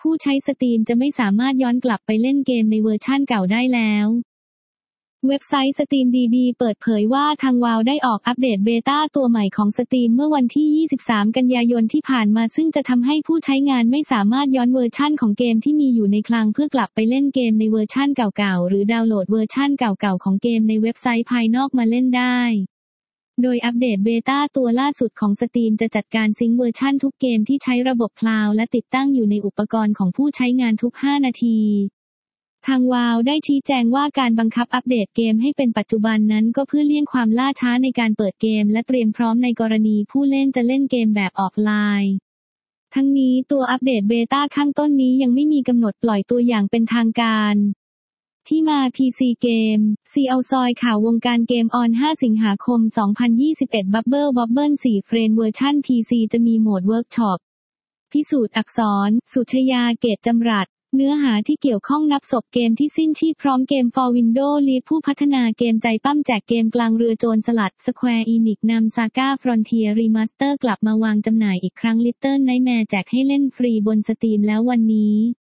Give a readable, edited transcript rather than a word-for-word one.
ผู้ใช้สตรีมจะไม่สามารถย้อนกลับไปเล่นเกมในเวอร์ชั่นเก่าได้แล้วเว็บไซต์ SteamDB เปิดเผยว่าทาง Valve ได้ออกอัปเดตเบต้าตัวใหม่ของ Steam เมื่อวันที่ 23 กันยายนที่ผ่านมาซึ่งจะทำให้ผู้ใช้งานไม่สามารถย้อนเวอร์ชั่นของเกมที่มีอยู่ในคลังเพื่อกลับไปเล่นเกมในเวอร์ชั่นเก่าๆหรือดาวน์โหลดเวอร์ชั่นเก่าๆของเกมในเว็บไซต์ภายนอกมาเล่นได้โดยอัปเดตเบต้าตัวล่าสุดของ Steam จะจัดการซิงค์เวอร์ชั่นทุกเกมที่ใช้ระบบคลาวด์และติดตั้งอยู่ในอุปกรณ์ของผู้ใช้งานทุก 5 นาทีทาง Valve ได้ชี้แจงว่าการบังคับอัปเดตเกมให้เป็นปัจจุบันนั้นก็เพื่อเลี่ยงความล่าช้าในการเปิดเกมและเตรียมพร้อมในกรณีผู้เล่นจะเล่นเกมแบบออฟไลน์ทั้งนี้ตัวอัปเดตเบต้าข้างต้นนี้ยังไม่มีกำหนดปล่อยตัวอย่างเป็นทางการที่มา PC Game ซีเอาซอยข่าววงการเกมออน 5 สิงหาคม 2021 Bubble 4 เฟรนเวอร์ชัน PC จะมีโหมดเวิร์กช็อปพิสูจน์อักษรสุชยาเกตจำรัดเนื้อหาที่เกี่ยวข้องนับศพเกมที่สิ้นชีพพร้อมเกม For Windows Live ผู้พัฒนาเกมใจปั้มแจกเกมกลางเรือโจรสลัด Square Enix นำ Saga Frontier Remaster กลับมาวางจำหน่ายอีกครั้ง Little Nightmares แจกให้เล่นฟรีบน Steam แล้ววันนี้